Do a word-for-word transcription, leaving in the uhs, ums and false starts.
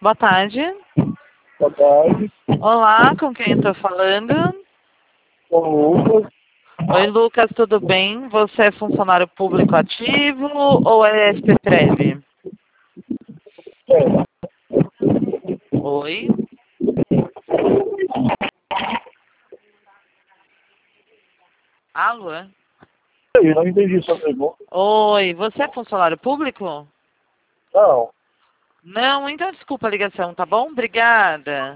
Boa tarde. Boa tarde. Olá, com quem estou falando? Com o Lucas. Oi, Lucas, tudo bem? Você é funcionário público ativo ou é S P Prev? É. Oi? Alô? Eu não entendi sua pergunta. Oi, você é funcionário público? Não. Não, então desculpa a ligação, tá bom? Obrigada.